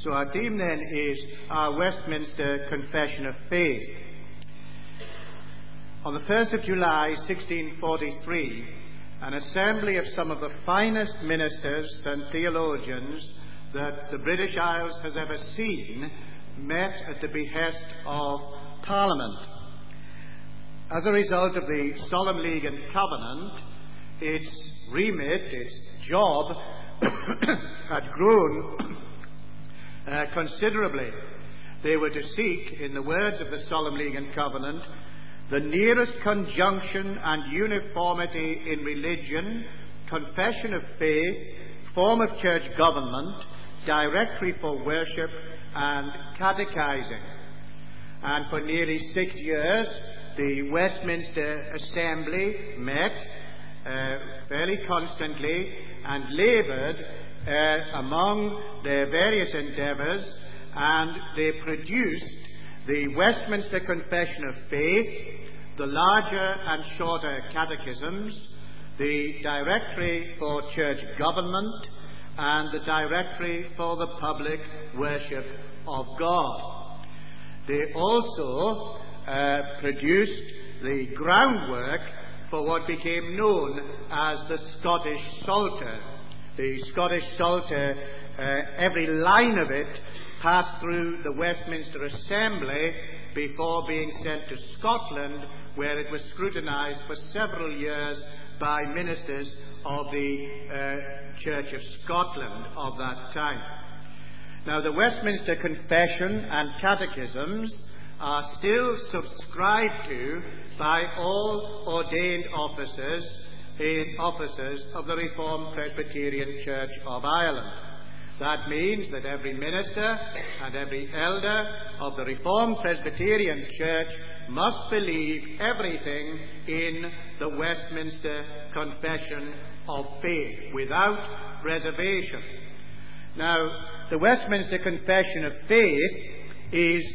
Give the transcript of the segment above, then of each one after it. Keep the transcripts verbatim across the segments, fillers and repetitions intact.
So our theme then is our Westminster Confession of Faith. On the first of July sixteen forty-three, an assembly of some of the finest ministers and theologians that the British Isles has ever seen met at the behest of Parliament. As a result of the Solemn League and Covenant, its remit, its job, had grown uh, considerably. They were to seek, in the words of the Solemn League and Covenant, the nearest conjunction and uniformity in religion, confession of faith, form of church government, directory for worship, and catechizing. And for nearly six years, the Westminster Assembly met uh, fairly constantly and laboured uh, among their various endeavours, and they produced the Westminster Confession of Faith, the larger and shorter catechisms, the Directory for Church Government, and the Directory for the Public Worship of God. They also uh, produced the groundwork for what became known as the Scottish Psalter. The Scottish Psalter, uh, every line of it passed through the Westminster Assembly before being sent to Scotland, where it was scrutinised for several years by ministers of the uh, Church of Scotland of that time. Now, the Westminster Confession and Catechisms are still subscribed to by all ordained officers in officers of the Reformed Presbyterian Church of Ireland. That means that every minister and every elder of the Reformed Presbyterian Church must believe everything in the Westminster Confession of Faith without reservation. Now, the Westminster Confession of Faith is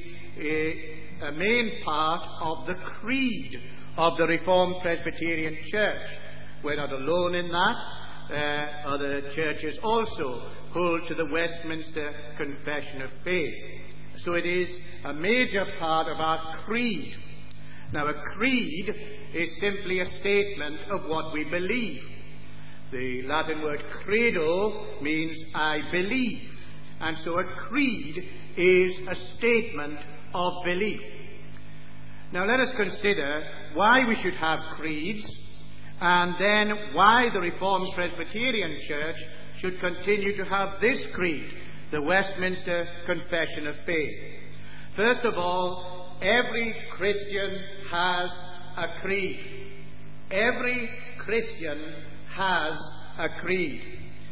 a, a main part of the creed of the Reformed Presbyterian Church. We're not alone in that. Uh, other churches also hold to the Westminster Confession of Faith. So it is a major part of our creed. Now, a creed is simply a statement of what we believe. The Latin word credo means I believe. And so a creed is a statement of belief. Now, let us consider why we should have creeds, and then why the Reformed Presbyterian Church should continue to have this creed, the Westminster Confession of Faith. First of all, every Christian has a creed. Every Christian has a creed.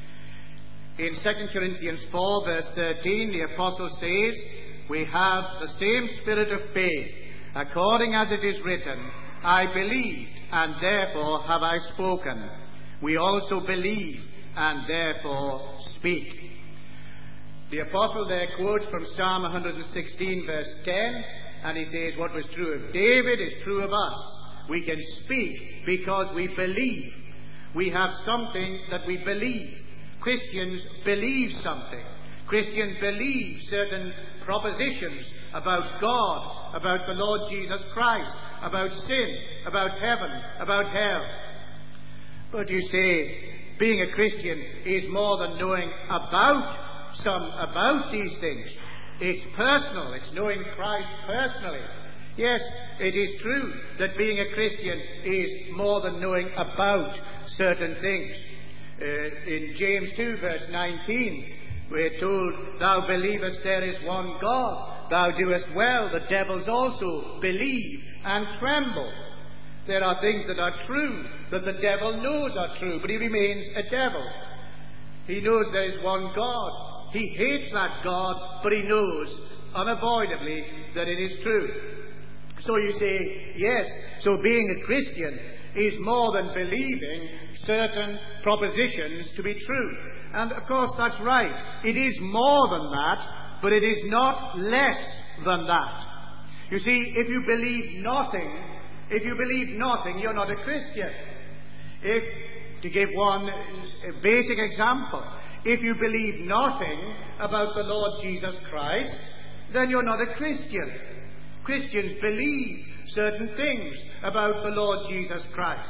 In Second Corinthians four, verse thirteen, the Apostle says, we have the same spirit of faith, according as it is written, I believed, and therefore have I spoken. We also believe, and therefore speak. The Apostle there quotes from Psalm one sixteen, verse ten, and he says, what was true of David is true of us. We can speak because we believe. We have something that we believe. Christians believe something. Christians believe certain propositions about God, about the Lord Jesus Christ, about sin, about heaven, about hell. But you say, being a Christian is more than knowing about some, about these things. It's personal. It's knowing Christ personally. Yes, it is true that being a Christian is more than knowing about certain things. Uh, in James two, verse nineteen, we're told, thou believest there is one God. Thou doest well. The devils also believe and tremble. There are things that are true, that the devil knows are true, but he remains a devil. He knows there is one God. He hates that God, but he knows unavoidably that it is true. So you say, yes, so being a Christian is more than believing certain propositions to be true. And of course that's right. It is more than that, but it is not less than that. You see, if you believe nothing, if you believe nothing, you're not a Christian. If, to give one basic example, if you believe nothing about the Lord Jesus Christ, then you're not a Christian. Christians believe certain things about the Lord Jesus Christ.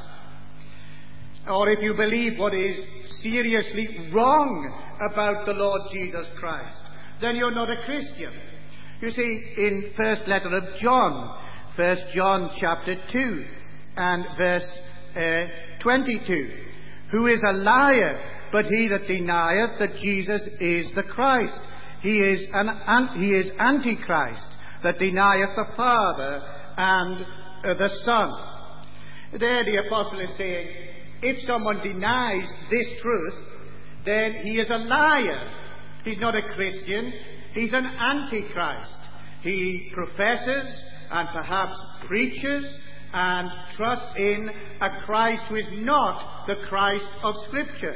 Or if you believe what is seriously wrong about the Lord Jesus Christ, then you're not a Christian. You see, in first letter of John, First John chapter two and verse uh, twenty-two, who is a liar, but he that denieth that Jesus is the Christ. He is an, an he is Antichrist, that denieth the Father and uh, the Son. There the apostle is saying, if someone denies this truth, then he is a liar. He's not a Christian. He's an Antichrist. He professes and perhaps preaches and trusts in a Christ who is not the Christ of Scripture.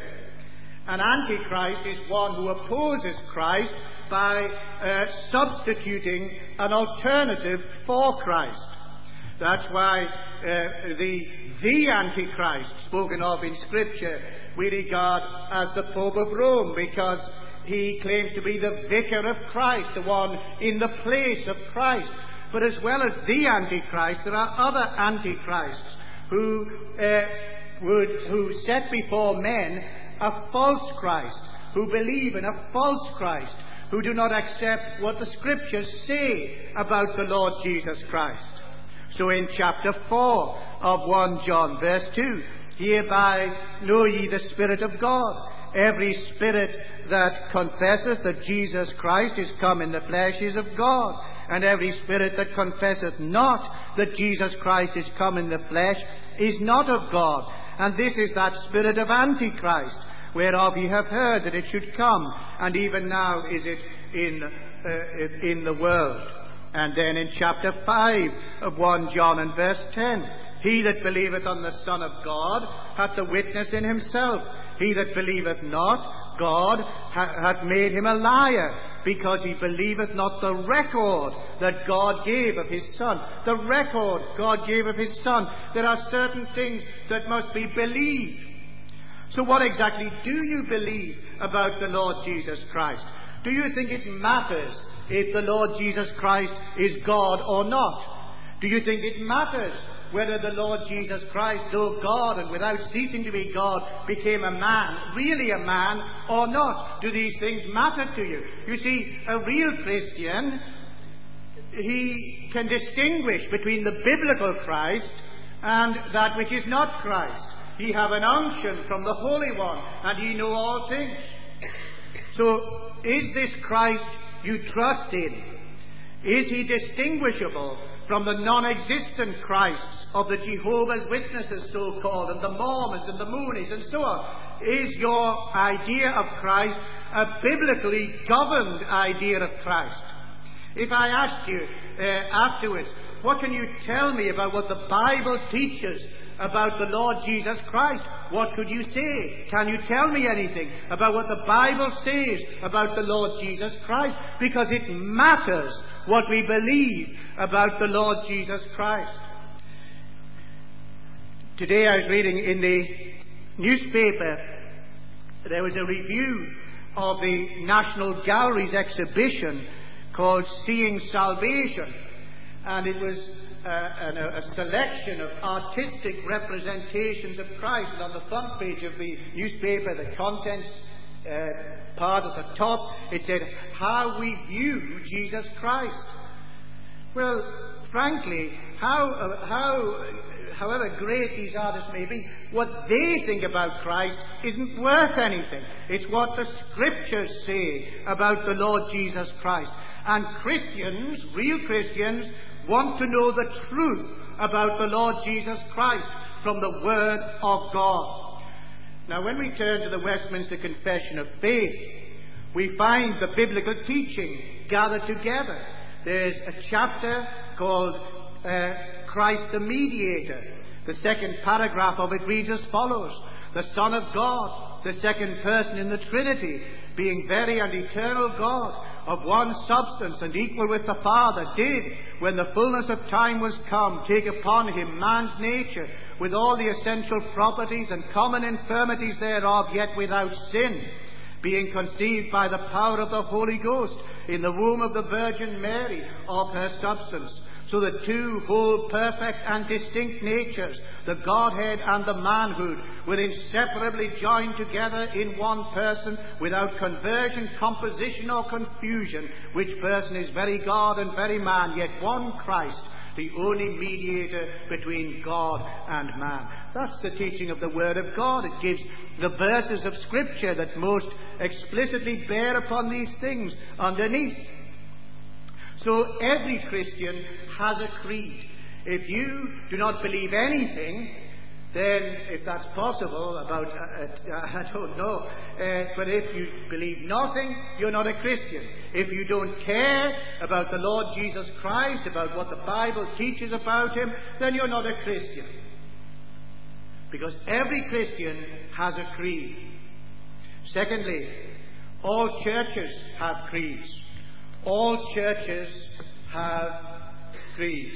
An Antichrist is one who opposes Christ by uh, substituting an alternative for Christ. That's why uh, the, the Antichrist spoken of in Scripture we regard as the Pope of Rome, because he claims to be the vicar of Christ, the one in the place of Christ. But as well as the Antichrist, there are other Antichrists who uh, would who set before men a false Christ, who believe in a false Christ, who do not accept what the Scriptures say about the Lord Jesus Christ. So in chapter four of First John, verse two, hereby know ye the Spirit of God. Every spirit that confesseth that Jesus Christ is come in the flesh is of God. And every spirit that confesseth not that Jesus Christ is come in the flesh is not of God. And this is that spirit of Antichrist, whereof ye have heard that it should come, and even now is it in, uh, in the world. And then in chapter five of First John and verse ten, he that believeth on the Son of God hath the witness in himself. He that believeth not God ha- hath made him a liar, because he believeth not the record that God gave of his Son. The record God gave of his Son. There are certain things that must be believed. So what exactly do you believe about the Lord Jesus Christ? Do you think it matters if the Lord Jesus Christ is God or not? Do you think it matters whether the Lord Jesus Christ, though God and without ceasing to be God, became a man, really a man, or not? Do these things matter to you? You see, a real Christian, he can distinguish between the biblical Christ and that which is not Christ. He have an unction from the Holy One, and he know all things. So, is this Christ you trust in? Is he distinguishable from the non-existent Christs of the Jehovah's Witnesses, so-called, and the Mormons and the Moonies and so on? Is your idea of Christ a biblically governed idea of Christ? If I asked you uh, afterwards, what can you tell me about what the Bible teaches about the Lord Jesus Christ? What could you say? Can you tell me anything about what the Bible says about the Lord Jesus Christ? Because it matters what we believe about the Lord Jesus Christ. Today I was reading in the newspaper, there was a review of the National Gallery's exhibition called Seeing Salvation, and it was uh, an, a selection of artistic representations of Christ. And on the front page of the newspaper, the contents uh, part at the top, it said, how we view Jesus Christ. Well, frankly, how, uh, how, however great these artists may be, what they think about Christ isn't worth anything. It's what the Scriptures say about the Lord Jesus Christ. And Christians, real Christians, want to know the truth about the Lord Jesus Christ from the Word of God. Now, when we turn to the Westminster Confession of Faith, we find the biblical teaching gathered together. There's a chapter called uh, Christ the Mediator. The second paragraph of it reads as follows: the Son of God, the second person in the Trinity, being very and eternal God, of one substance and equal with the Father, did, when the fullness of time was come, take upon him man's nature, with all the essential properties and common infirmities thereof, yet without sin. being conceived by the power of the Holy Ghost, in the womb of the Virgin Mary, of her substance. So the two whole perfect and distinct natures, the Godhead and the manhood, were inseparably joined together in one person, without conversion, composition, or confusion, which person is very God and very man, yet one Christ, the only mediator between God and man. That's the teaching of the Word of God. It gives the verses of Scripture that most explicitly bear upon these things underneath. So every Christian has a creed. If you do not believe anything, then, if that's possible, about, uh, uh, I don't know, uh, but if you believe nothing, you're not a Christian. If you don't care about the Lord Jesus Christ, about what the Bible teaches about Him, then you're not a Christian. Because every Christian has a creed. Secondly, all churches have creeds. All churches have creeds.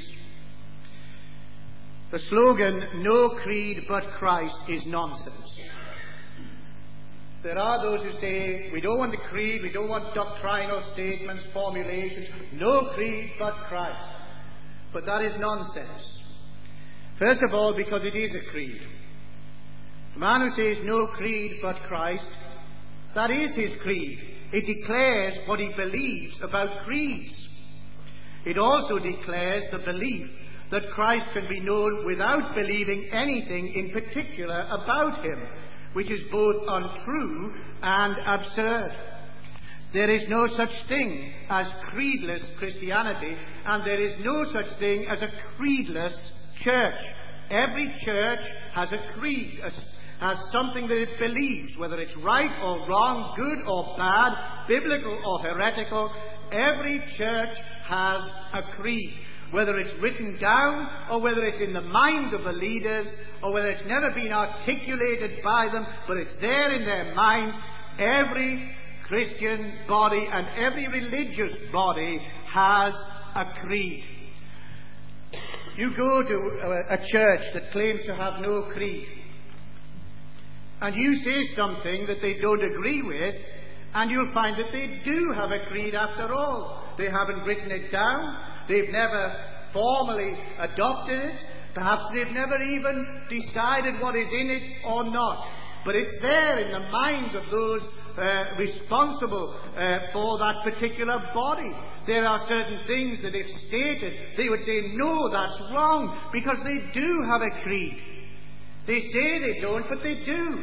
The slogan, "No creed but Christ," is nonsense. There are those who say, we don't want a creed, we don't want doctrinal statements, formulations, no creed but Christ. But that is nonsense. First of all, because it is a creed. The man who says no creed but Christ, that is his creed. It declares what he believes about creeds. It also declares the belief that Christ can be known without believing anything in particular about Him, which is both untrue and absurd. There is no such thing as creedless Christianity, and there is no such thing as a creedless church. Every church has a creed, has something that it believes, whether it's right or wrong, good or bad, biblical or heretical. Every church has a creed, whether it's written down or whether it's in the minds of the leaders or whether it's never been articulated by them, but it's there in their minds. Every Christian body and every religious body has a creed. You go to a church that claims to have no creed, and you say something that they don't agree with, and you'll find that they do have a creed after all. They haven't written it down. They've never formally adopted it. Perhaps they've never even decided what is in it or not. But it's there in the minds of those uh, responsible uh, for that particular body. There are certain things that if stated, they would say, no, that's wrong, because they do have a creed. They say they don't, but they do.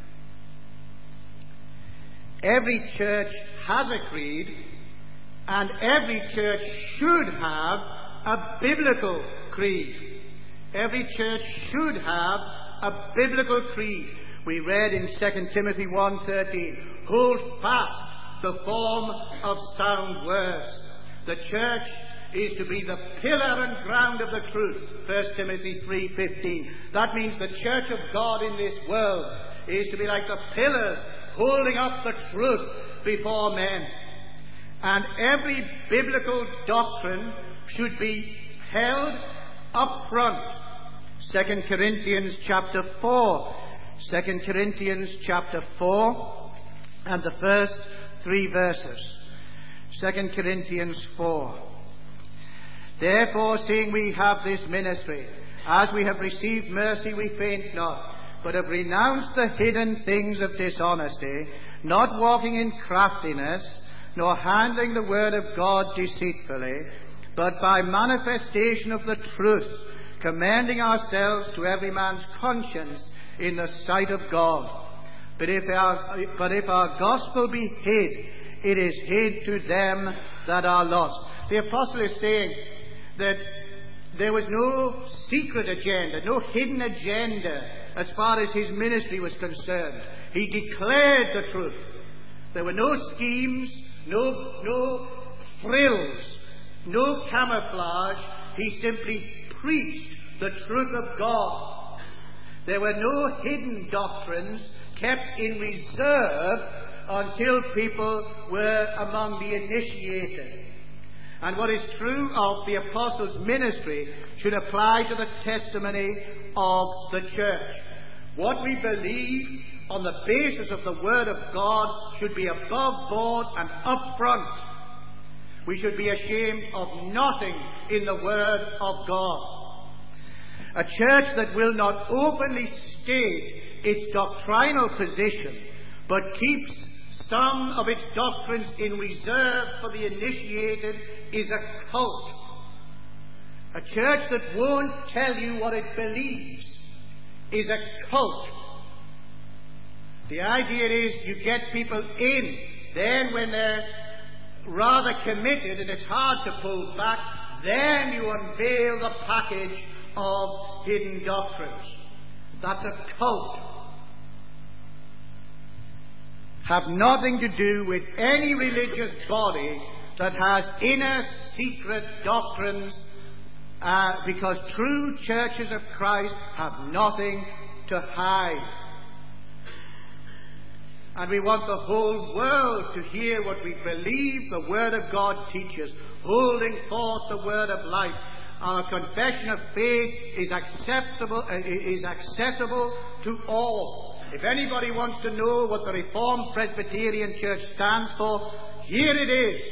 Every church has a creed, and every church should have a biblical creed. Every church should have a biblical creed. We read in Second Timothy one thirteen, hold fast the form of sound words. The church is to be the pillar and ground of the truth. First Timothy three fifteen. That means the church of God in this world is to be like the pillars holding up the truth before men. And every biblical doctrine should be held up front. Second Corinthians chapter four. Second Corinthians chapter four and the first three verses. Second Corinthians four. Therefore, seeing we have this ministry, as we have received mercy, we faint not, but have renounced the hidden things of dishonesty, not walking in craftiness, nor handling the word of God deceitfully, but by manifestation of the truth, commending ourselves to every man's conscience in the sight of God. But if our, but if our gospel be hid, it is hid to them that are lost. The apostle is saying that there was no secret agenda, no hidden agenda as far as his ministry was concerned. He declared the truth. There were no schemes, no, no frills, no camouflage. He simply preached the truth of God. There were no hidden doctrines kept in reserve until people were among the initiated. And what is true of the apostles' ministry should apply to the testimony of the church. What we believe on the basis of the Word of God should be above board and up front. We should be ashamed of nothing in the Word of God. A church that will not openly state its doctrinal position, but keeps some of its doctrines in reserve for the initiated, is a cult. A church that won't tell you what it believes is a cult. The idea is you get people in, then when they're rather committed and it's hard to pull back, then you unveil the package of hidden doctrines. That's a cult. Have nothing to do with any religious body that has inner secret doctrines, uh, because true churches of Christ have nothing to hide. And we want the whole world to hear what we believe the Word of God teaches, holding forth the word of life. Our confession of faith is acceptable, uh, is accessible to all. If anybody wants to know what the Reformed Presbyterian Church stands for, here it is.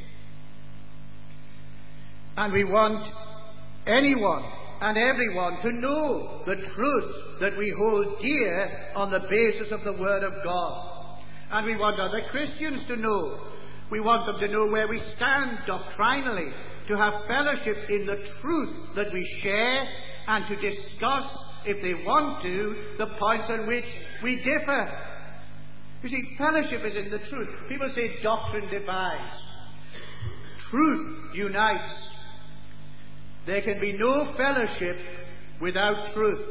And we want anyone and everyone to know the truth that we hold dear on the basis of the Word of God. And we want other Christians to know. We want them to know where we stand doctrinally, to have fellowship in the truth that we share, and to discuss, if they want to, the points on which we differ. You see, fellowship is in the truth. People say doctrine divides. Truth unites. There can be no fellowship without truth.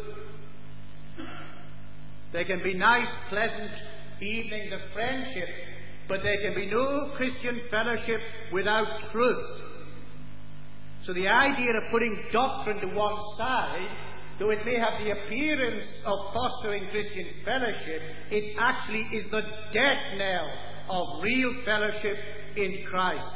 There can be nice, pleasant evenings of friendship, but there can be no Christian fellowship without truth. So the idea of putting doctrine to one side, though it may have the appearance of fostering Christian fellowship, it actually is the death knell of real fellowship in Christ.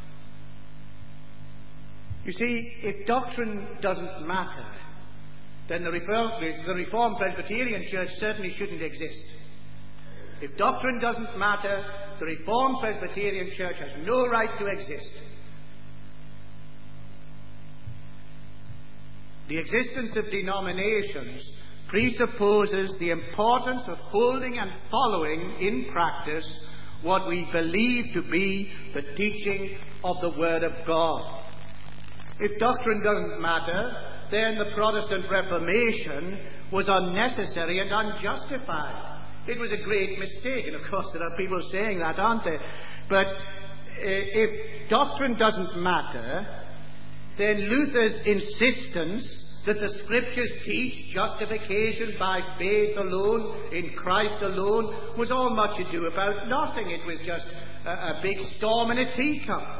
You see, if doctrine doesn't matter, then the Reformed, the Reformed Presbyterian Church certainly shouldn't exist. If doctrine doesn't matter, the Reformed Presbyterian Church has no right to exist. The existence of denominations presupposes the importance of holding and following in practice what we believe to be the teaching of the Word of God. If doctrine doesn't matter, then the Protestant Reformation was unnecessary and unjustified. It was a great mistake, and of course there are people saying that, aren't there? But uh, if doctrine doesn't matter, then Luther's insistence that the Scriptures teach justification by faith alone, in Christ alone, was all much ado about nothing. It was just a, a big storm in a teacup.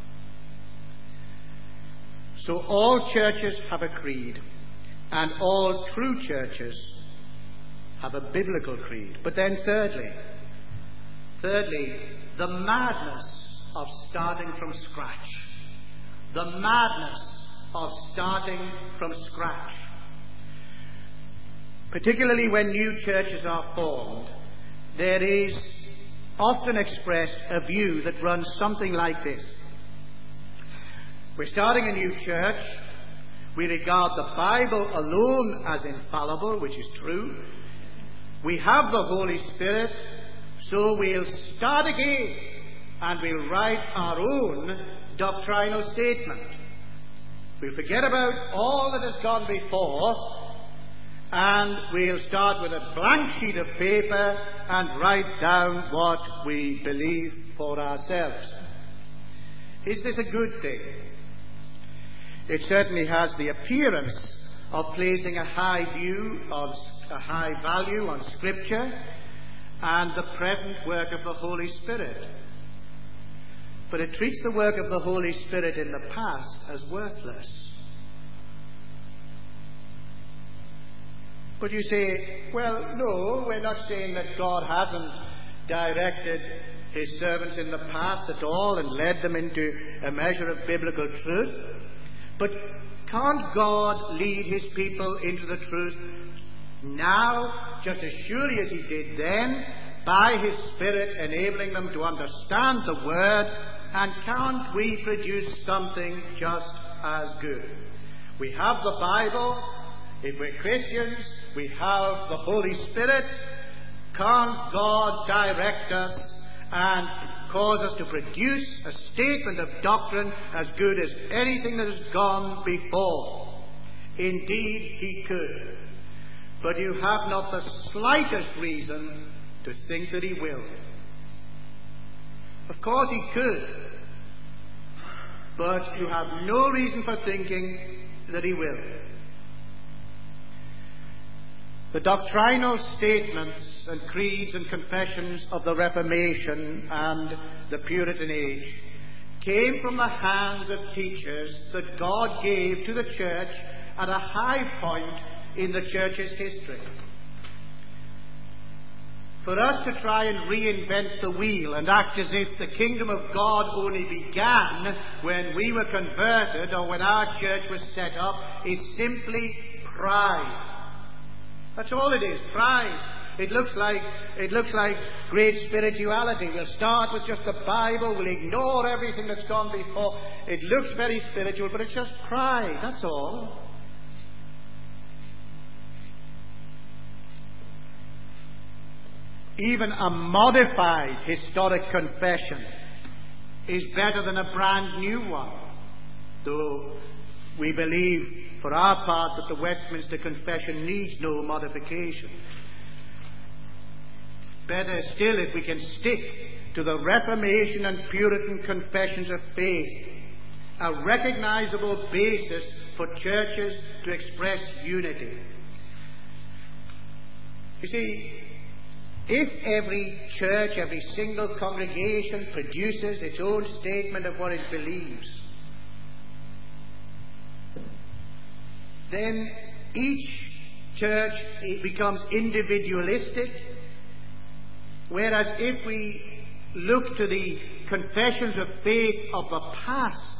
So all churches have a creed, and all true churches have a biblical creed. But then thirdly, thirdly, the madness of starting from scratch. The madness of starting from scratch. Particularly when new churches are formed, there is often expressed a view that runs something like this. We're starting a new church. We regard the Bible alone as infallible, which is true. We have the Holy Spirit, so we'll start again and we'll write our own doctrinal statement. We'll forget about all that has gone before, and we'll start with a blank sheet of paper and write down what we believe for ourselves. Is this a good thing? It certainly has the appearance of placing a high view, of a high value on Scripture and the present work of the Holy Spirit. But it treats the work of the Holy Spirit in the past as worthless. But you say, well, no, we're not saying that God hasn't directed His servants in the past at all and led them into a measure of biblical truth. But can't God lead His people into the truth Now, just as surely as he did then, by his Spirit enabling them to understand the Word, and can't we produce something just as good? We have the Bible. If we're Christians, we have the Holy Spirit. Can't God direct us and cause us to produce a statement of doctrine as good as anything that has gone before? Indeed, he could. But you have not the slightest reason to think that he will. Of course he could, but you have no reason for thinking that he will. The doctrinal statements and creeds and confessions of the Reformation and the Puritan age came from the hands of teachers that God gave to the church at a high point in the church's history. For us to try and reinvent the wheel and act as if the kingdom of God only began when we were converted or when our church was set up is simply pride. That's all it is, pride. It looks like it looks like great spirituality. We'll start with just the Bible, we'll ignore everything that's gone before. It looks very spiritual, but it's just pride, that's all. Even a modified historic confession is better than a brand new one, though we believe for our part that the Westminster Confession needs no modification. Better still if we can stick to the Reformation and Puritan confessions of faith, a recognizable basis for churches to express unity. You see, if every church, every single congregation produces its own statement of what it believes, then each church becomes individualistic, whereas if we look to the confessions of faith of the past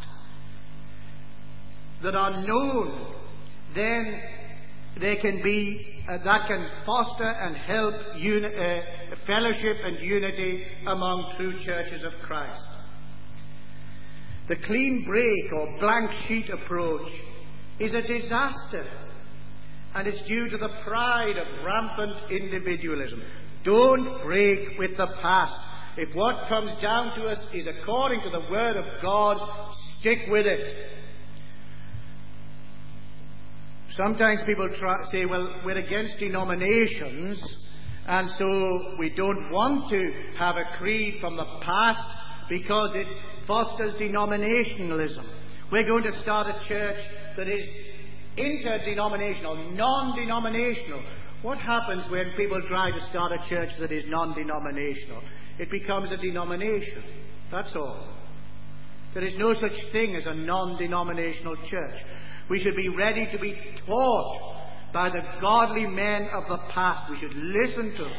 that are known, then they can be uh, that can foster and help uni- uh, fellowship and unity among true churches of Christ. The clean break or blank sheet approach is a disaster, and it's due to the pride of rampant individualism. Don't break with the past. If what comes down to us is according to the Word of God, stick with it. Sometimes people try, say, well, we're against denominations, and so we don't want to have a creed from the past because it fosters denominationalism. We're going to start a church that is interdenominational, non-denominational. What happens when people try to start a church that is non-denominational? It becomes a denomination. That's all. There is no such thing as a non-denominational church. We should be ready to be taught by the godly men of the past. We should listen to them.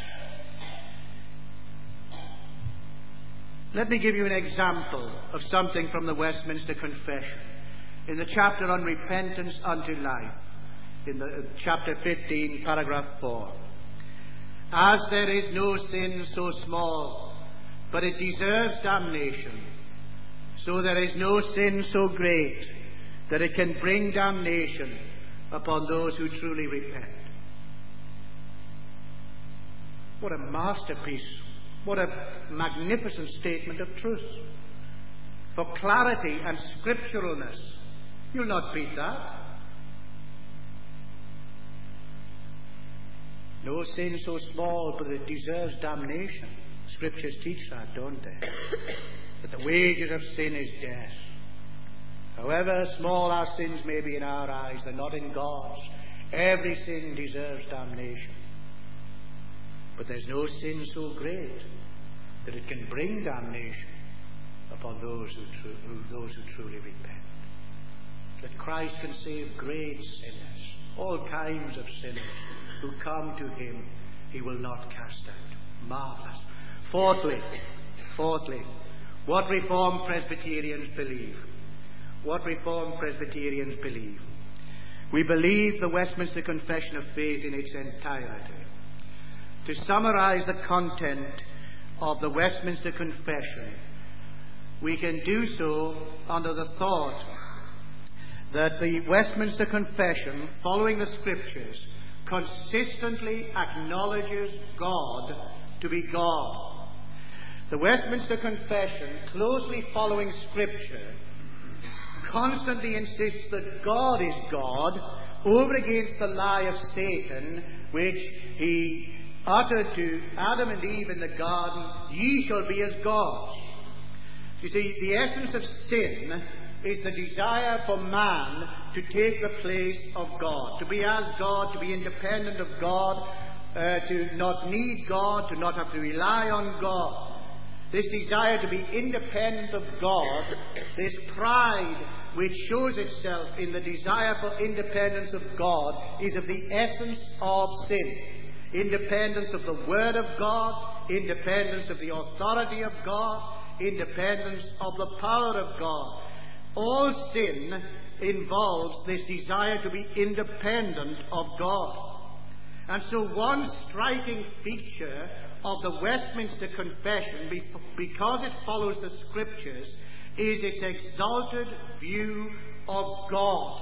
Let me give you an example of something from the Westminster Confession. In the chapter on repentance unto life, in the uh, chapter fifteen, paragraph four. As there is no sin so small, but it deserves damnation, so there is no sin so great that it can bring damnation upon those who truly repent. What a masterpiece. What a magnificent statement of truth. For clarity and scripturalness. You'll not beat that. No sin so small, but it deserves damnation. Scriptures teach that, don't they? That the wages of sin is death. However small our sins may be in our eyes, they're not in God's. Every sin deserves damnation. But there's no sin so great that it can bring damnation upon those who, tru- who, those who truly repent. That Christ can save great sinners, all kinds of sinners who come to Him, He will not cast out. Marvelous. Fourthly, fourthly, what Reformed Presbyterians believe. What Reformed Presbyterians believe. we believe the Westminster Confession of Faith in its entirety. To summarize the content of the Westminster Confession, we can do so under the thought that the Westminster Confession, following the Scriptures, consistently acknowledges God to be God. The Westminster Confession, closely following Scripture, constantly insists that God is God, over against the lie of Satan, which he uttered to Adam and Eve in the garden, "Ye shall be as gods." You see, the essence of sin is the desire for man to take the place of God, to be as God, to be independent of God, uh, to not need God, to not have to rely on God. This desire to be independent of God, this pride which shows itself in the desire for independence of God, is of the essence of sin. Independence of the Word of God, independence of the authority of God, independence of the power of God. All sin involves this desire to be independent of God. And so one striking feature of the Westminster Confession, because it follows the Scriptures, is its exalted view of God.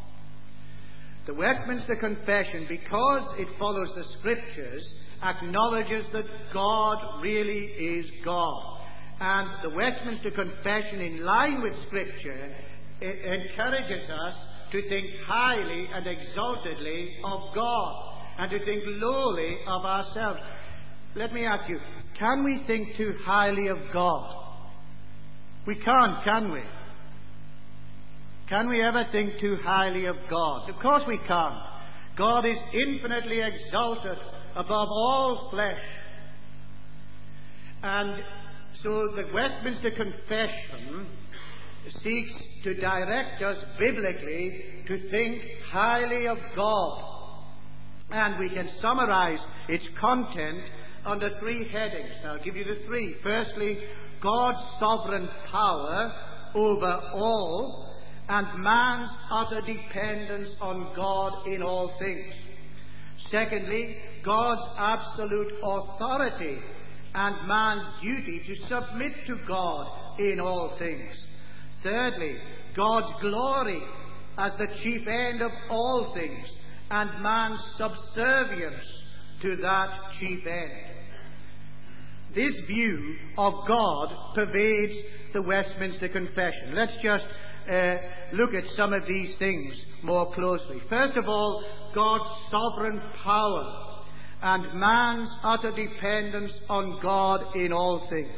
The Westminster Confession, because it follows the Scriptures, acknowledges that God really is God. And the Westminster Confession, in line with Scripture, it encourages us to think highly and exaltedly of God, and to think lowly of ourselves. Let me ask you, can we think too highly of God? We can't, can we? Can we ever think too highly of God? Of course we can't. God is infinitely exalted above all flesh. And so the Westminster Confession seeks to direct us biblically to think highly of God. And we can summarize its content under three headings. Now, I'll give you the three. Firstly, God's sovereign power over all, and man's utter dependence on God in all things. Secondly, God's absolute authority and man's duty to submit to God in all things. Thirdly, God's glory as the chief end of all things, and man's subservience to that chief end. This view of God pervades the Westminster Confession. Let's just uh, look at some of these things more closely. First of all, God's sovereign power and man's utter dependence on God in all things.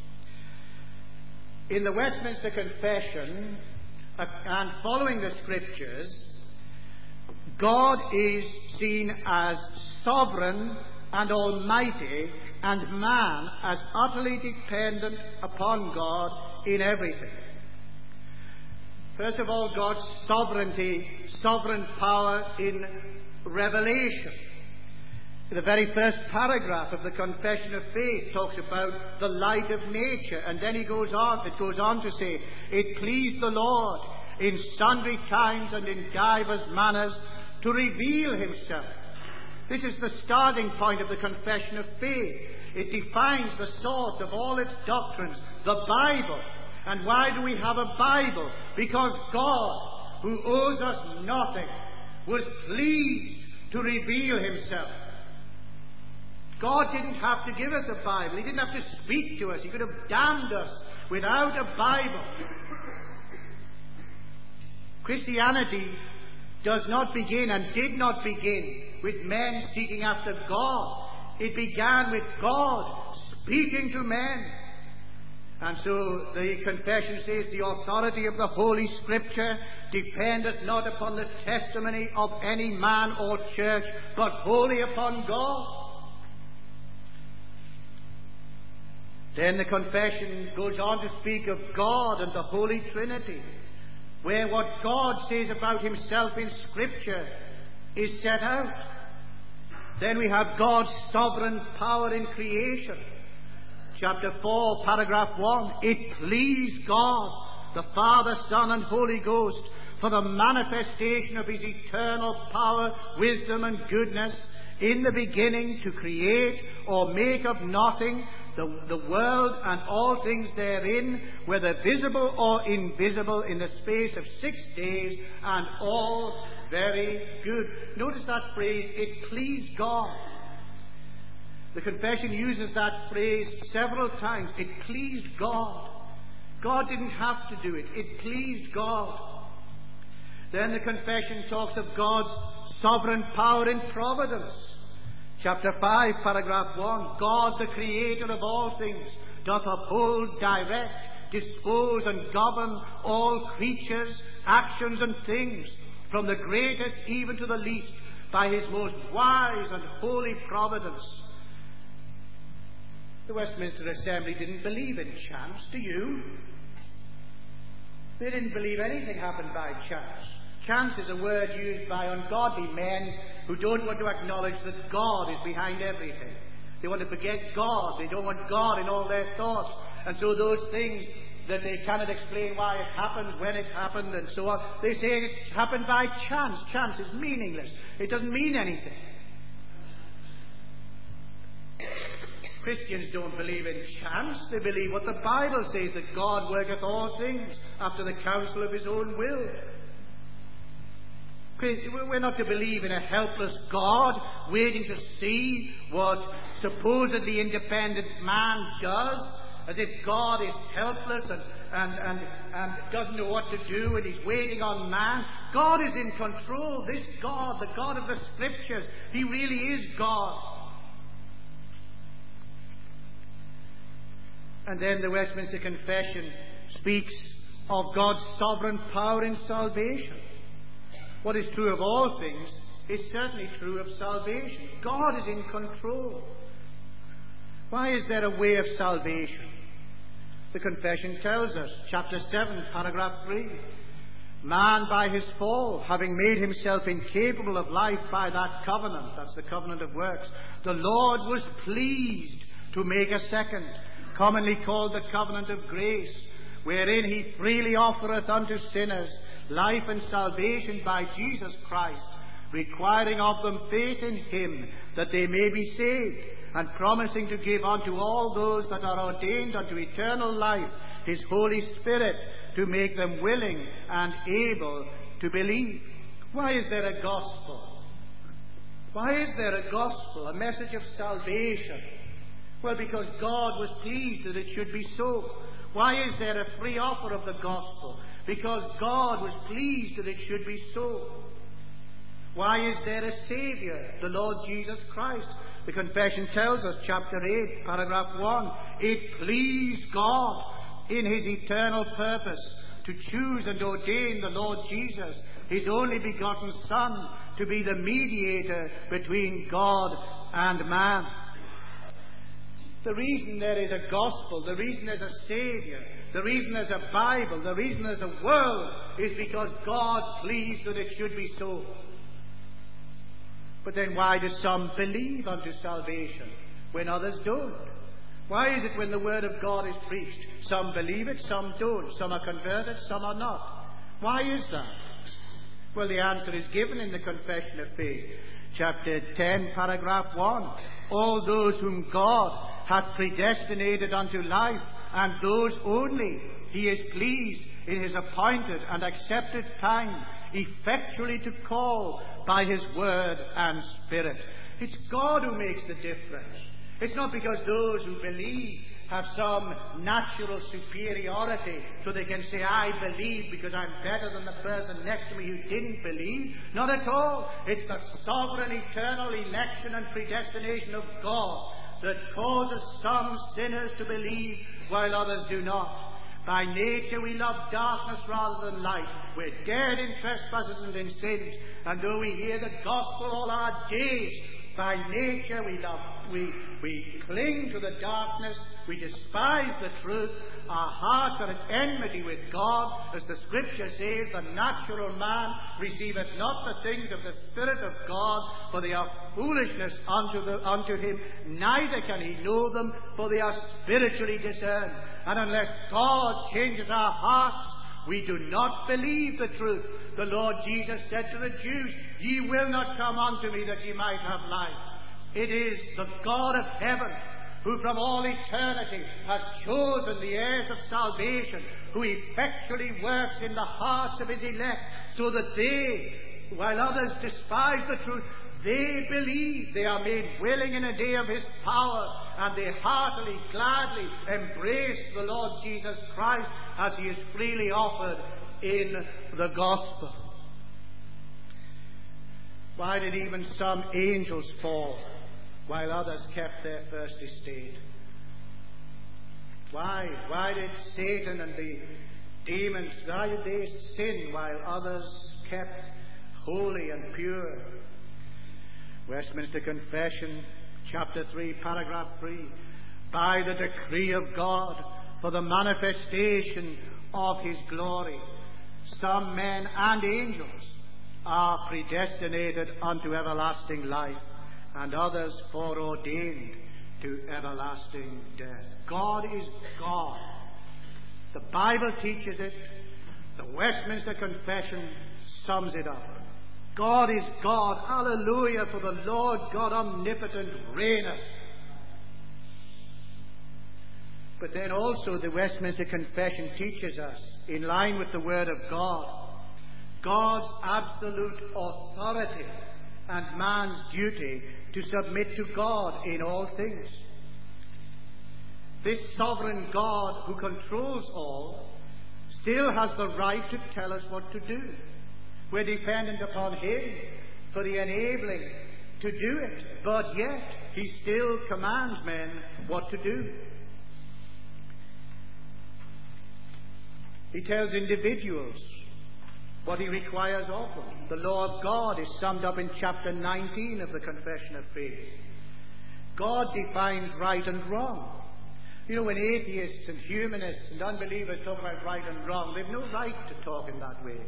In the Westminster Confession, uh, and following the Scriptures, God is seen as sovereign and almighty, and man as utterly dependent upon God in everything. First of all, God's sovereignty, sovereign power in revelation. The very first paragraph of the Confession of Faith talks about the light of nature, and then he goes on, it goes on to say, "It pleased the Lord in sundry times and in divers manners to reveal himself." This is the starting point of the Confession of Faith. It defines the source of all its doctrines, the Bible. And why do we have a Bible? Because God, who owes us nothing, was pleased to reveal himself. God didn't have to give us a Bible. He didn't have to speak to us. He could have damned us without a Bible. Christianity does not begin and did not begin with men seeking after God. It began with God speaking to men. And so the Confession says, "The authority of the Holy Scripture dependeth not upon the testimony of any man or church, but wholly upon God." Then the Confession goes on to speak of God and the Holy Trinity, where what God says about himself in Scripture is set out. Then we have God's sovereign power in creation. Chapter four, paragraph one. "It pleased God, the Father, Son, and Holy Ghost, for the manifestation of his eternal power, wisdom, and goodness, in the beginning to create or make of nothing the, the world and all things therein, whether visible or invisible, in the space of six days, and all very good. Notice that phrase, it pleased God. The confession uses that phrase several times. It pleased God. God didn't have to do it. It pleased God. Then the confession talks of God's sovereign power and providence. Chapter five, paragraph one. God, the creator of all things, doth uphold, direct, dispose, and govern all creatures, actions, and things, from the greatest even to the least, by his most wise and holy providence. The Westminster Assembly didn't believe in chance, do you? They didn't believe anything happened by chance. Chance is a word used by ungodly men who don't want to acknowledge that God is behind everything. They want to forget God. They don't want God in all their thoughts. And so those things that they cannot explain why it happened, when it happened, and so on, they say it happened by chance. Chance is meaningless. It doesn't mean anything. Christians don't believe in chance. They believe what the Bible says, that God worketh all things after the counsel of his own will. We're not to believe in a helpless God waiting to see what supposedly independent man does, as if God is helpless and, and, and, and doesn't know what to do and he's waiting on man. God is in control. This God, the God of the Scriptures, he really is God. And then the Westminster Confession speaks of God's sovereign power in salvation. What is true of all things is certainly true of salvation. God is in control. Why is there a way of salvation? The Confession tells us, chapter seven, paragraph three. Man by his fall, having made himself incapable of life by that covenant, that's the covenant of works, the Lord was pleased to make a second, commonly called the covenant of grace, wherein he freely offereth unto sinners life and salvation by Jesus Christ, requiring of them faith in him, that they may be saved, and promising to give unto all those that are ordained unto eternal life his Holy Spirit, to make them willing and able to believe. Why is there a gospel? Why is there a gospel, a message of salvation? Well, because God was pleased that it should be so. Why is there a free offer of the gospel? Because God was pleased that it should be so. Why is there a Saviour, the Lord Jesus Christ? The Confession tells us, chapter eight, paragraph one, it pleased God in his eternal purpose to choose and ordain the Lord Jesus, his only begotten Son, to be the mediator between God and man. The reason there is a gospel, the reason there's a Saviour, the reason there's a Bible, the reason there's a world, is because God pleased that it should be so. But then why do some believe unto salvation when others don't? Why is it when the Word of God is preached, some believe it, some don't, some are converted, some are not? Why is that? Well, the answer is given in the Confession of Faith, chapter ten, paragraph one. All those whom God hath predestinated unto life, and those only he is pleased in his appointed and accepted time effectually to call by his word and Spirit. It's God who makes the difference. It's not because those who believe have some natural superiority so they can say, I believe because I'm better than the person next to me who didn't believe. Not at all. It's the sovereign, eternal election and predestination of God that causes some sinners to believe while others do not. By nature we love darkness rather than light. We're dead in trespasses and in sins. And though we hear the gospel all our days, by nature we love, we, we cling to the darkness, we despise the truth, our hearts are at enmity with God, as the Scripture says, the natural man receiveth not the things of the Spirit of God, for they are foolishness unto, the, unto him, neither can he know them, for they are spiritually discerned. And unless God changes our hearts, We do not believe the truth. The Lord Jesus said to the Jews, "Ye will not come unto me that ye might have life." It is the God of heaven who from all eternity hath chosen the heirs of salvation, who effectually works in the hearts of his elect, so that they, while others despise the truth, they believe, they are made willing in a day of his power, and they heartily, gladly embrace the Lord Jesus Christ as he is freely offered in the gospel. Why did even some angels fall while others kept their first estate? Why? Why did Satan and the demons, why did they sin while others kept holy and pure? Westminster Confession, chapter three, paragraph three. By the decree of God, for the manifestation of his glory, some men and angels are predestinated unto everlasting life, and others foreordained to everlasting death. God is God. The Bible teaches it. The Westminster Confession sums it up. God is God. Hallelujah, for the Lord God omnipotent reigneth. But then also the Westminster Confession teaches us, in line with the Word of God, God's absolute authority and man's duty to submit to God in all things. This sovereign God who controls all still has the right to tell us what to do. We're dependent upon him for the enabling to do it, but yet he still commands men what to do. He tells individuals what he requires of them. The law of God is summed up in chapter nineteen of the Confession of Faith. God defines right and wrong. You know, when atheists and humanists and unbelievers talk about right and wrong, they've no right to talk in that way.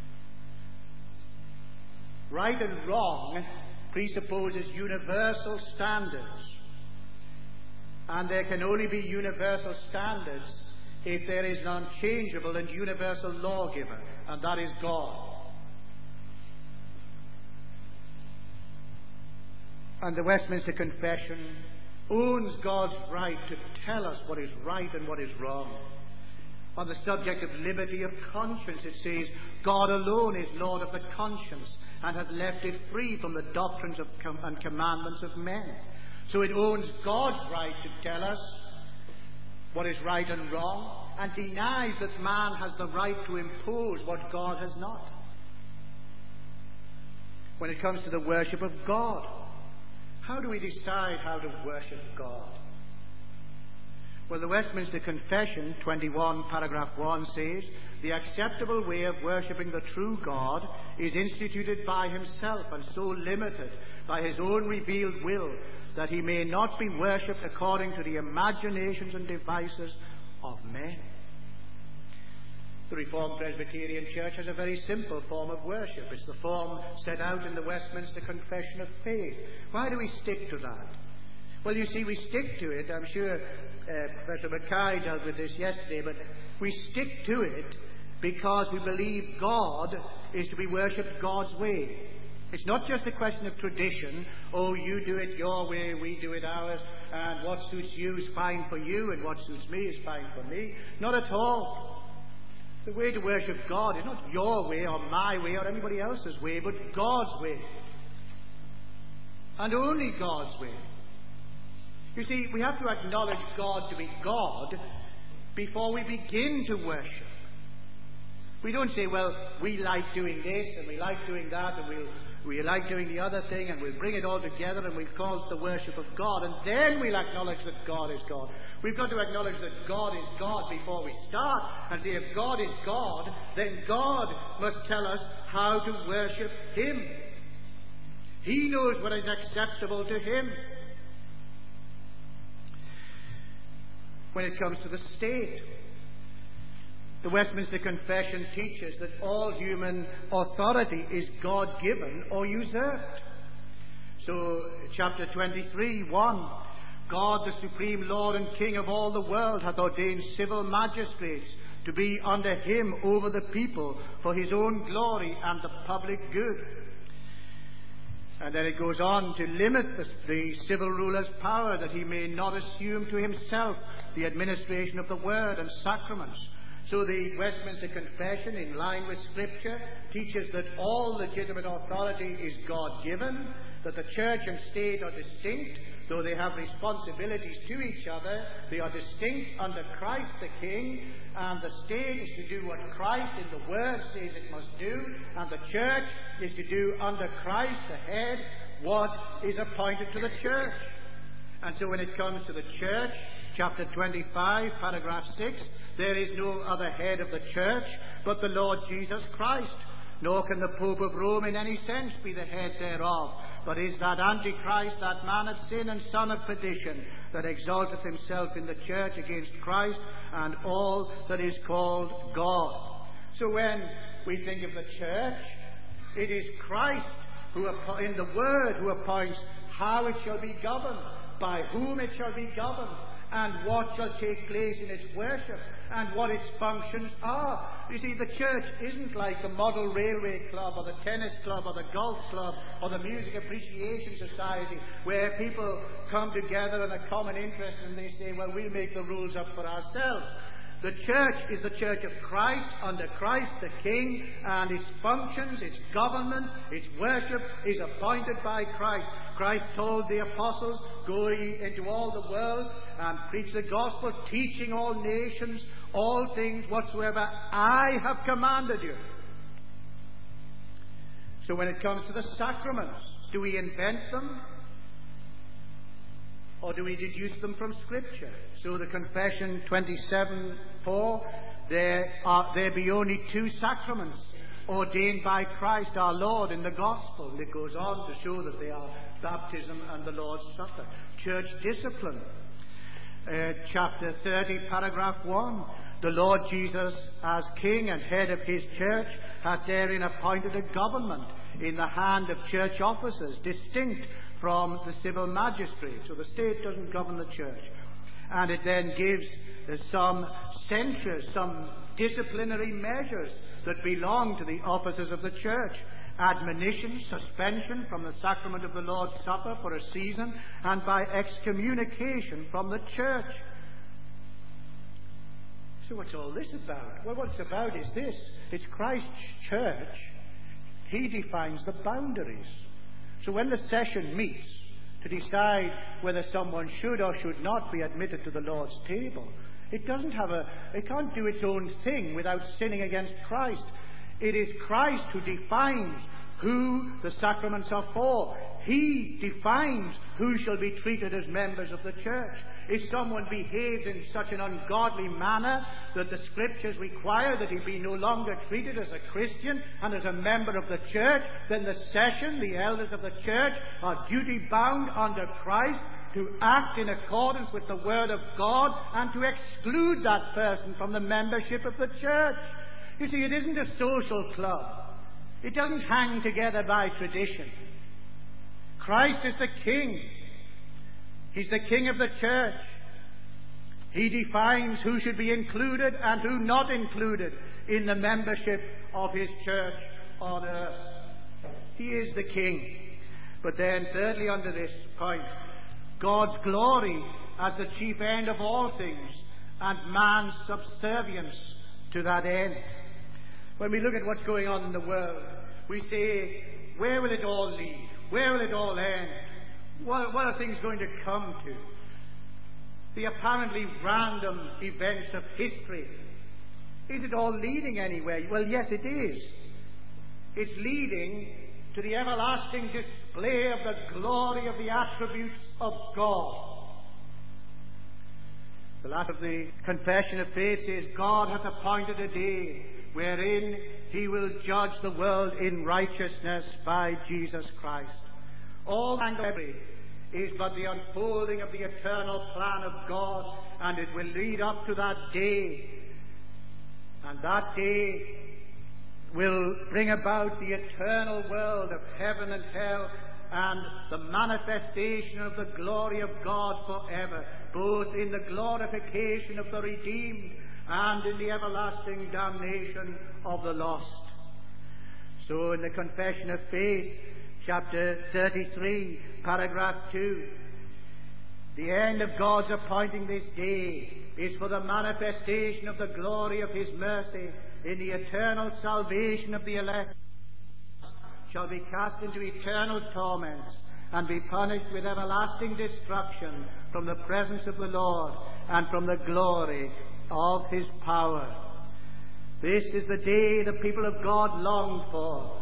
Right and wrong presupposes universal standards. And there can only be universal standards if there is an unchangeable and universal lawgiver, and that is God. And the Westminster Confession owns God's right to tell us what is right and what is wrong. On the subject of liberty of conscience, it says, God alone is Lord of the conscience, and hath left it free from the doctrines of com- and commandments of men. So it owns God's right to tell us what is right and wrong, and denies that man has the right to impose what God has not. When it comes to the worship of God, how do we decide how to worship God? Well, the Westminster Confession, twenty-one, paragraph one, says, the acceptable way of worshipping the true God is instituted by himself, and so limited by his own revealed will, that he may not be worshipped according to the imaginations and devices of men. The Reformed Presbyterian Church has a very simple form of worship. It's the form set out in the Westminster Confession of Faith. Why do we stick to that? Well, you see, we stick to it. I'm sure uh, Professor Mackay dealt with this yesterday, but we stick to it because we believe God is to be worshipped God's way. It's not just a question of tradition. Oh, you do it your way, we do it ours, and what suits you is fine for you, and what suits me is fine for me. Not at all. The way to worship God is not your way or my way or anybody else's way, but God's way. And only God's way. You see, we have to acknowledge God to be God before we begin to worship. We don't say, well, we like doing this and we like doing that and we'll, we like doing the other thing, and we'll bring it all together and we'll call it the worship of God, and then we'll acknowledge that God is God. We've got to acknowledge that God is God before we start, and say if God is God, then God must tell us how to worship him. He knows what is acceptable to him. When it comes to the state, the Westminster Confession teaches that all human authority is God-given or usurped. So, chapter twenty-three, one, God, the supreme Lord and King of all the world, hath ordained civil magistrates to be under him over the people for his own glory and the public good. And then it goes on to limit the, the civil ruler's power, that he may not assume to himself the administration of the word and sacraments. So the Westminster Confession, in line with Scripture, teaches that all legitimate authority is God-given, that the church and state are distinct, though they have responsibilities to each other. They are distinct under Christ the King, and the state is to do what Christ in the Word says it must do, and the church is to do under Christ the head what is appointed to the church. And so when it comes to the church, chapter twenty-five, paragraph six, there is no other head of the church but the Lord Jesus Christ, nor can the Pope of Rome in any sense be the head thereof, but is that Antichrist, that man of sin and son of perdition, that exalteth himself in the church against Christ and all that is called God. So when we think of the church, it is Christ who, in the Word, who appoints how it shall be governed, by whom it shall be governed, and what shall take place in its worship, and what its functions are. You see, the church isn't like the Model Railway Club, or the tennis club, or the golf club, or the Music Appreciation Society, where people come together in a common interest and they say, well, we'll make the rules up for ourselves. The church is the church of Christ, under Christ the King, and its functions, its government, its worship is appointed by Christ. Christ told the apostles, go ye into all the world and preach the gospel, teaching all nations all things whatsoever I have commanded you. So when it comes to the sacraments, do we invent them? Or do we deduce them from Scripture? So the Confession twenty-seven four, there, are, there be only two sacraments ordained by Christ our Lord in the Gospel. And it goes on to show that they are baptism and the Lord's Supper. Church discipline. Uh, chapter thirty, paragraph one. The Lord Jesus, as King and head of his church, hath therein appointed a government in the hand of church officers, distinct from the civil magistrate. So the state doesn't govern the church. And it then gives uh, some censures, some disciplinary measures that belong to the officers of the church. Admonition, suspension from the sacrament of the Lord's Supper for a season, and by excommunication from the church. So what's all this about? Well, what it's about is this. It's Christ's church. He defines the boundaries. So when the session meets to decide whether someone should or should not be admitted to the Lord's table, it doesn't have a, it can't do its own thing without sinning against Christ. It is Christ who defines who the sacraments are for. He defines who shall be treated as members of the church. If someone behaves in such an ungodly manner that the Scriptures require that he be no longer treated as a Christian and as a member of the church, then the session, the elders of the church, are duty-bound under Christ to act in accordance with the Word of God and to exclude that person from the membership of the church. You see, it isn't a social club. It doesn't hang together by tradition. Christ is the King. He's the King of the church. He defines who should be included and who not included in the membership of his church on earth. He is the King. But then, thirdly, under this point, God's glory as the chief end of all things, and man's subservience to that end. When we look at what's going on in the world, we say, where will it all lead? Where will it all end? What, what are things going to come to? The apparently random events of history. Is it all leading anywhere? Well, yes, it is. It's leading to the everlasting display of the glory of the attributes of God. The last of the Confession of Faith says, God hath appointed a day wherein he will judge the world in righteousness by Jesus Christ. All angry is but the unfolding of the eternal plan of God, and it will lead up to that day. And that day will bring about the eternal world of heaven and hell and the manifestation of the glory of God forever, both in the glorification of the redeemed and in the everlasting damnation of the lost. So in the Confession of Faith, chapter thirty-three, paragraph two, the end of God's appointing this day is for the manifestation of the glory of His mercy in the eternal salvation of the elect, shall be cast into eternal torments and be punished with everlasting destruction from the presence of the Lord and from the glory of His power. This is the day the people of God long for.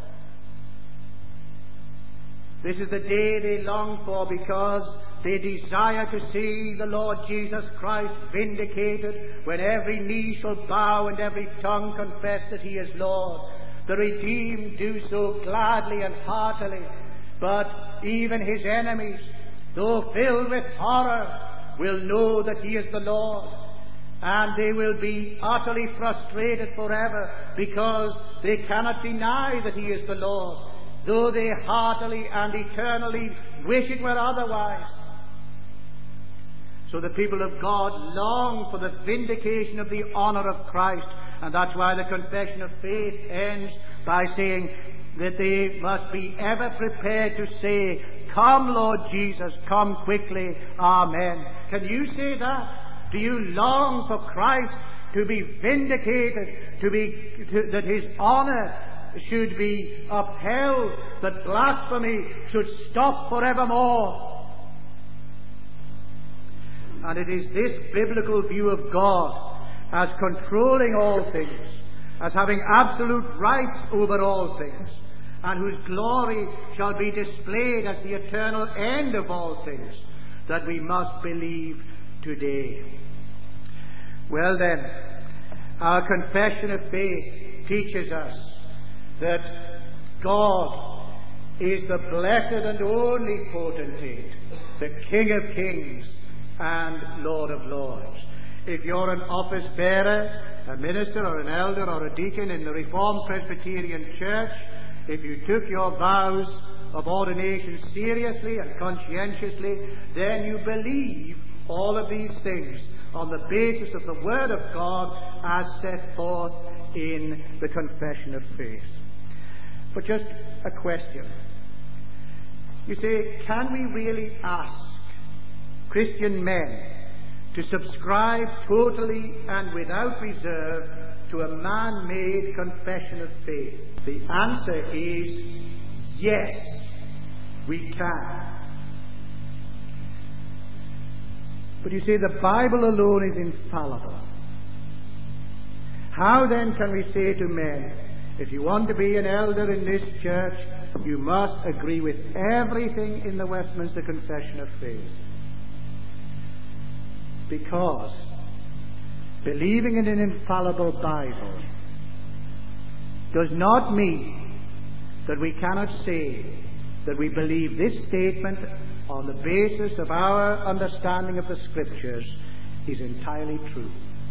This is the day they long for because they desire to see the Lord Jesus Christ vindicated when every knee shall bow and every tongue confess that He is Lord. The redeemed do so gladly and heartily, but even His enemies, though filled with horror, will know that He is the Lord. And they will be utterly frustrated forever because they cannot deny that He is the Lord, though they heartily and eternally wish it were otherwise. So the people of God long for the vindication of the honor of Christ, and that's why the Confession of Faith ends by saying that they must be ever prepared to say, "Come, Lord Jesus, come quickly. Amen." Can you say that? Do you long for Christ to be vindicated, to be to, that His honor should be upheld, that blasphemy should stop forevermore? And it is this biblical view of God as controlling all things, as having absolute rights over all things, and whose glory shall be displayed as the eternal end of all things, that we must believe today. Well then, our confession of faith teaches us that God is the blessed and only potentate, the King of kings and Lord of lords. If you're an office bearer, a minister or an elder or a deacon in the Reformed Presbyterian Church, if you took your vows of ordination seriously and conscientiously, then you believe all of these things on the basis of the Word of God as set forth in the Confession of Faith. But just a question. You say, can we really ask Christian men to subscribe totally and without reserve to a man-made confession of faith? The answer is yes, we can. But you see, the Bible alone is infallible. How then can we say to men, if you want to be an elder in this church, you must agree with everything in the Westminster Confession of Faith? Because believing in an infallible Bible does not mean that we cannot say that we believe this statement on the basis of our understanding of the Scriptures is entirely true.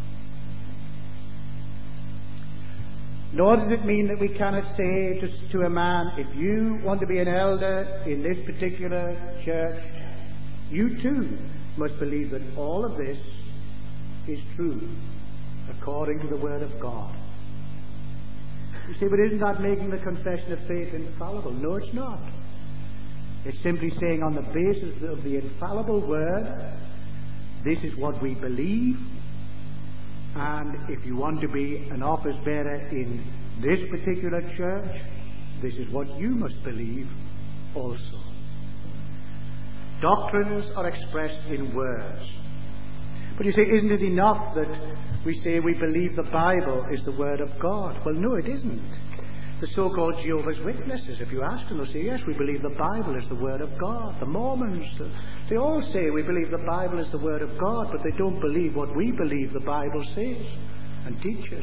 Nor does it mean that we cannot say to, to a man, if you want to be an elder in this particular church, you too must believe that all of this is true according to the Word of God. You say, but isn't that making the confession of faith infallible? No, it's not. It's simply saying on the basis of the infallible Word, this is what we believe, and if you want to be an office bearer in this particular church, this is what you must believe also. Doctrines are expressed in words. But you say, isn't it enough that we say we believe the Bible is the Word of God? Well, no, it isn't. The so-called Jehovah's Witnesses, if you ask them, they'll say, yes, we believe the Bible is the Word of God. The Mormons, they all say we believe the Bible is the Word of God, but they don't believe what we believe the Bible says and teaches.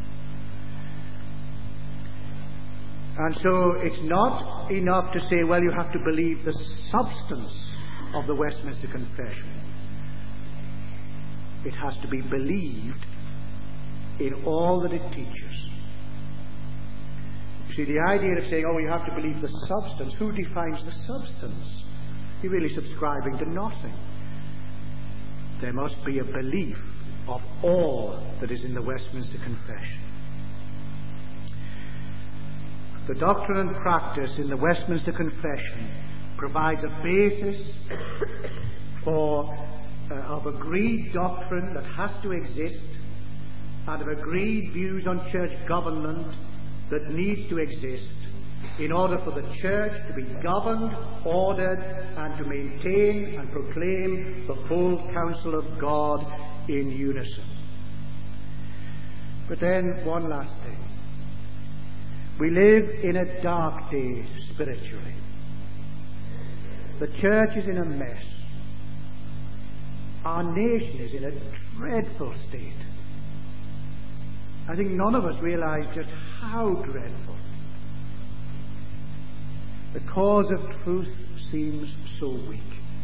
And so it's not enough to say, well, you have to believe the substance of the Westminster Confession. It has to be believed in all that it teaches. You see, the idea of saying, oh, you have to believe the substance, who defines the substance? You're really subscribing to nothing. There must be a belief of all that is in the Westminster Confession. The doctrine and practice in the Westminster Confession provides a basis for uh, of agreed doctrine that has to exist, and of agreed views on church government that needs to exist in order for the church to be governed, ordered, and to maintain and proclaim the full counsel of God in unison. But then, one last thing. We live in a dark day spiritually. The church is in a mess. Our nation is in a dreadful state. I think none of us realize just how dreadful. The cause of truth seems so weak.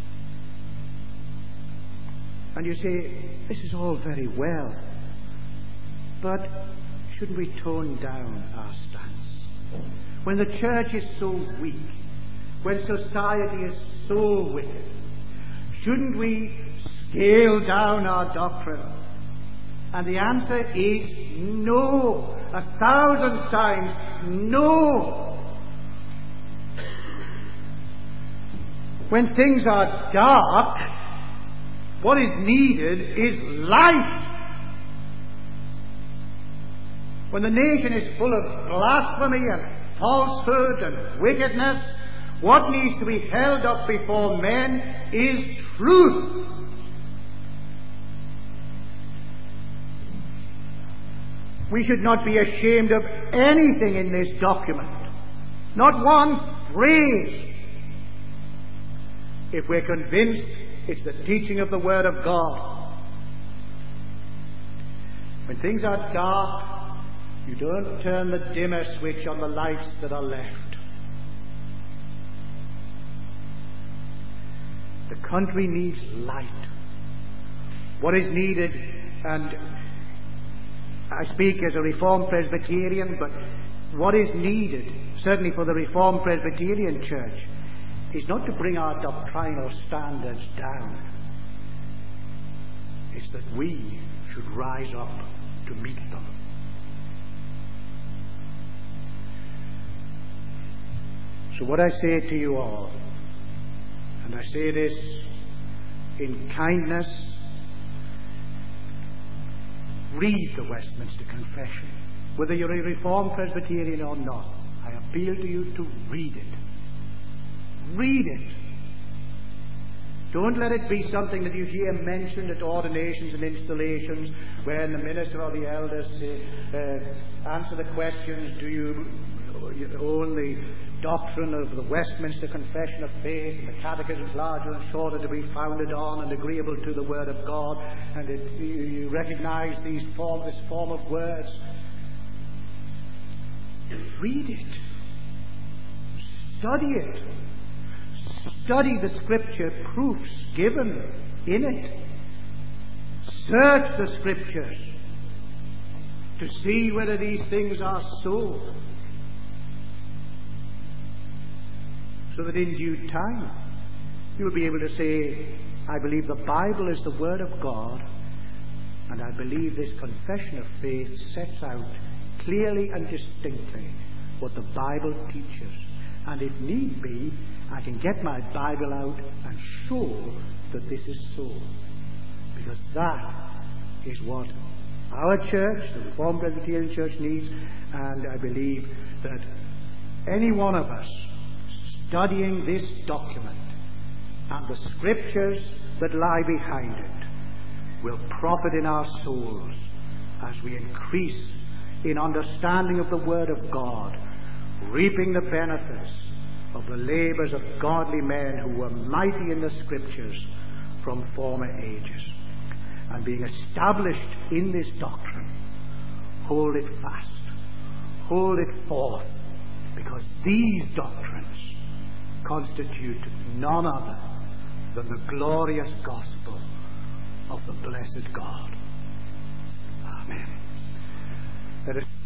And you say, this is all very well, but shouldn't we tone down our stance? When the church is so weak, when society is so wicked, shouldn't we scale down our doctrine? And the answer is no, a thousand times no. When things are dark, what is needed is light. When the nation is full of blasphemy and falsehood and wickedness, what needs to be held up before men is truth. We should not be ashamed of anything in this document. Not one phrase. If we're convinced it's the teaching of the Word of God. When things are dark, you don't turn the dimmer switch on the lights that are left. The country needs light. What is needed, and I speak as a Reformed Presbyterian, but what is needed, certainly for the Reformed Presbyterian Church, is not to bring our doctrinal standards down. It's that we should rise up to meet them. So what I say to you all, and I say this in kindness, read the Westminster Confession. Whether you're a Reformed Presbyterian or not, I appeal to you to read it. Read it. Don't let it be something that you hear mentioned at ordinations and installations, when the minister or the elders say, uh, answer the questions, do you own the doctrine of the Westminster Confession of Faith, and the catechisms larger and shorter to be founded on and agreeable to the Word of God, and it, you, you recognize these form, this form of words. Read it. Study it. Study the Scripture proofs given in it. Search the Scriptures to see whether these things are so, so that in due time you'll be able to say, I believe the Bible is the Word of God, and I believe this confession of faith sets out clearly and distinctly what the Bible teaches. And if need be, I can get my Bible out and show that this is so. Because that is what our church, the Reformed Presbyterian Church, needs. And I believe that any one of us studying this document and the Scriptures that lie behind it will profit in our souls as we increase in understanding of the Word of God, reaping the benefits of the labours of godly men who were mighty in the Scriptures from former ages. And being established in this doctrine, hold it fast, hold it forth, because these doctrines constitute none other than the glorious gospel of the blessed God. Amen. Let us